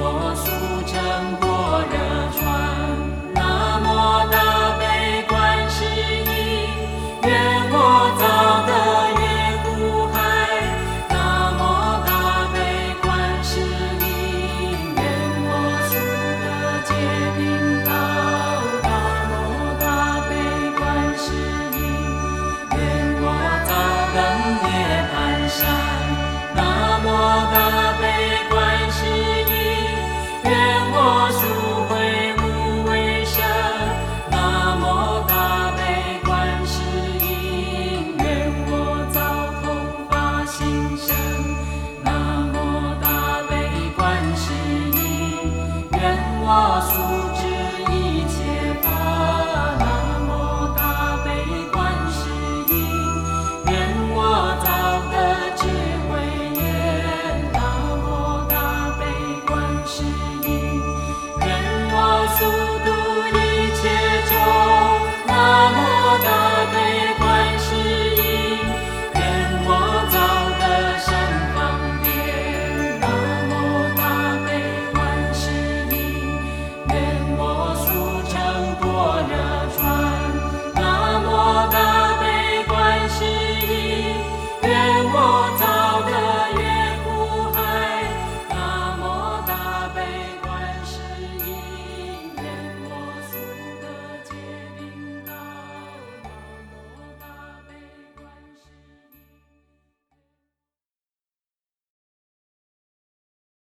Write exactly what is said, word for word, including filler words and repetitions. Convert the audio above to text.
我速成般若船。南无大悲观世音，愿我早得越苦海。南无大悲观世音，愿我速得解脱道。南无大悲观世音，愿我早登涅槃山。南无大悲观世音，愿我速会无为身。南无大悲观世音，愿我早通发心身。南无大悲观世音，愿我速